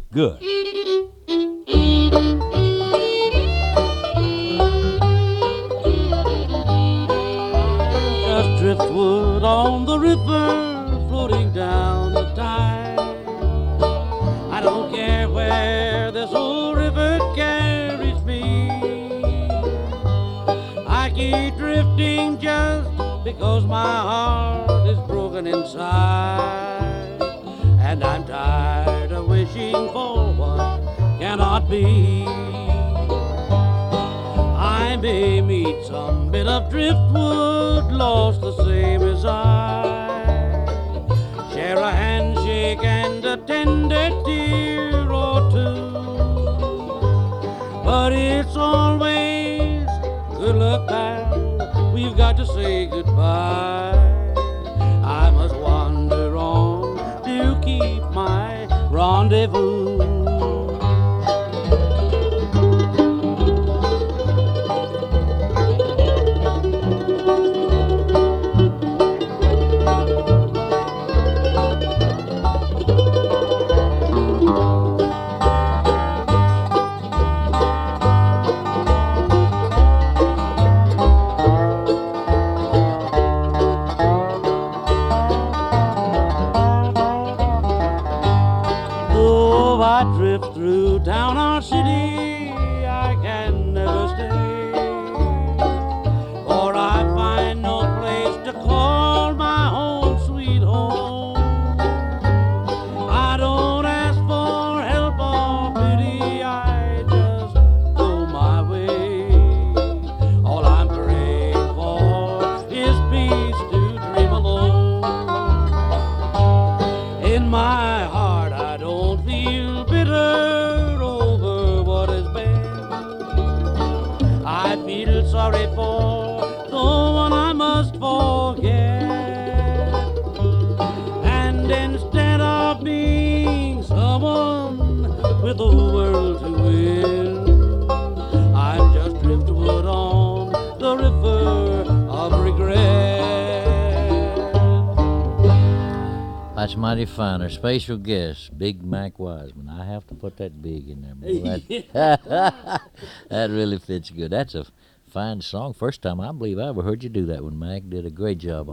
Good. Just driftwood on the river, floating down the tide. I don't care where this old river carries me. I keep drifting just because my heart is broken inside. And I'm tired of wishing for what cannot be. I may meet some bit of driftwood lost the same as I. Share a handshake and a tender tear or two. But it's always good luck, pal. We've got to say goodbye. I must wander on to keep my rendezvous. Though I drift through town or city, I can never stay, for I find no place to call my home, sweet home. I don't ask for help or pity, I just go my way. All I'm praying for is peace to dream alone. In my heart I don't feel bitter over what has been. I feel sorry for the one I must forget. And instead of being someone with the world to win, I'm just driftwood on the river of regret. That's mighty fine. Our special guest, Big Mac Wiseman. I have to put that big in there. Boy. That really fits good. That's a fine song. First time I believe I ever heard you do that one, Mac. Did a great job